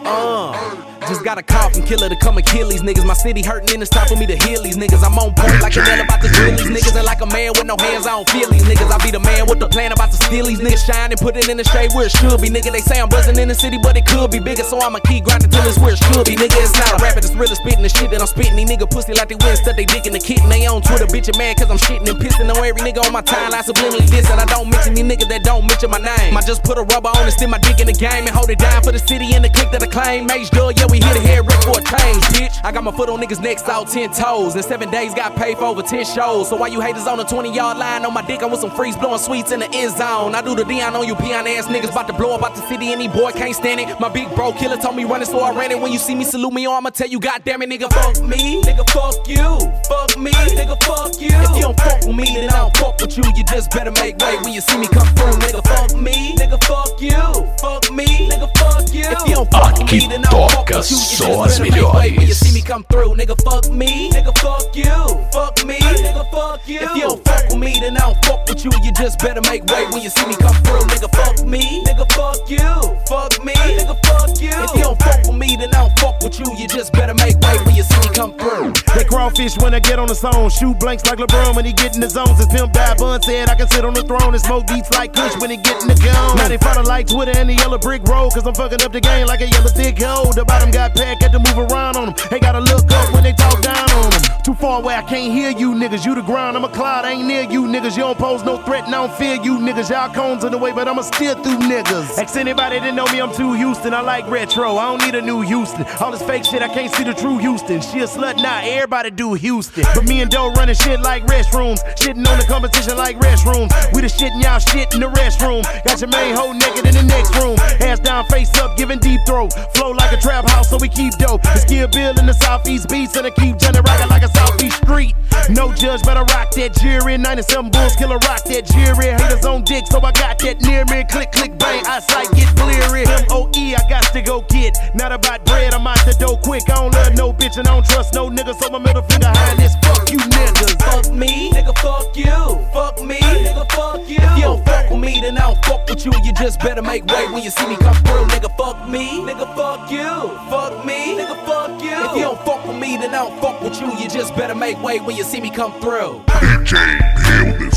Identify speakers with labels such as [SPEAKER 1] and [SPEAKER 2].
[SPEAKER 1] Just got a call from Killer to come and kill these niggas. My city hurting and it's time for me to heal these niggas. I'm on point like a nail about to drill these niggas. And like a man with no hands, I don't feel these niggas. I be the man with the plan about to steal these niggas. Shine and put it in the shade where it should be. Nigga, they say I'm buzzing in the city, but it could be bigger. So I'ma keep grinding till it's where it should be. Nigga, it's not a rapper that's really spitting the shit that I'm spitting. These nigga pussy like they win stuff, they dick in the kitten. They on Twitter, bitch, and mad cause I'm shitting and pissing on every nigga on my timeline subliminally dissing. I don't mention these niggas that don't mention my name. I just put a rubber on and stick my dick in the game and hold it down for the city and the click that I claim. Mage Dub, yeah, we here to hear Rick for a change, bitch. I got my foot on niggas' necks out 10 toes. In 7 days, got paid for over 10 shows. So why you haters on the 20-yard line on my dick? I'm with some freeze blowing sweets in the end zone. I do the Dion on you peon ass niggas about to blow up out the city. Any boy can't stand it. My big bro Killer told me run it, so I ran it. When you see me salute me, I'ma tell you, goddamn it, nigga, fuck me. Nigga, fuck you. Fuck me. Nigga, fuck you. If you don't fuck with me, then I don't fuck with you. You just better make way when you see me come through. Nigga, fuck me. Nigga, fuck you. Fuck me. Nigga, fuck you. If you don't fuck with me, then I don't fuck with you. You just better make way when you see me come through. Nigga, fuck me. Nigga, fuck you. Fuck me. Nigga, fuck you. If you don't fuck with me, then I don't fuck with you. You just better make way when you see me come through. Nigga, fuck me. Nigga, fuck you. Fuck me. Nigga, fuck you. If you don't fuck with me, then I don't fuck with you. You just better make way when you see me come through.
[SPEAKER 2] They crawfish when I get on the zone. Shoot blanks like LeBron when he get in the zones. As Pimp Die Bun said, I can sit on the throne and smoke beats like Kush when he get in the gun. Now they follow like Twitter and the yellow brick road, cause I'm fucking up the game like a yellow thick hoe. The bottom got packed, had to move around on them. Ain't gotta look up when they talk down on them. Too far away, I can't hear you niggas. You the ground, I'm a cloud, I ain't near you niggas. You don't pose no threat and I don't fear you niggas. Y'all cones in the way, but I'ma steer through niggas. Ask anybody that know me, I'm too Houston. I like retro, I don't need a new Houston. All this fake shit, I can't see the true Houston. She a slut now, everybody do Houston. But me and Doe running shit like restrooms. Shitting on the competition like restrooms. We the shit and y'all shit in the restroom. Got your main hoe naked in the next room. Ass down, face up, giving deep throat. Flow like a trap house, so we keep dope. It's Kill Bill in the Southeast Beats, and I keep Johnny rockin' like a Southeast Street. No judge, better rock that jury. 97 Bulls, Killer rock that jury. Haters on dick, so I got that near me. Click, click, bang, eyesight get bleary. M.O.E. I got to go get. Not about bread, I'm out the dough quick. I don't love no bitch and I don't trust no niggas, so my middle finger high and this fuck you niggas.
[SPEAKER 1] Fuck me, nigga, fuck you. Fuck me, nigga, fuck you. If you don't fuck with me, then I don't fuck with you. You just better make way when you see me come through. Nigga, fuck me, nigga, fuck you. Fuck me, nigga, fuck you. If you don't fuck with me, then I don't fuck with you. You just better make way when you see me come through.
[SPEAKER 3] DJ Realness.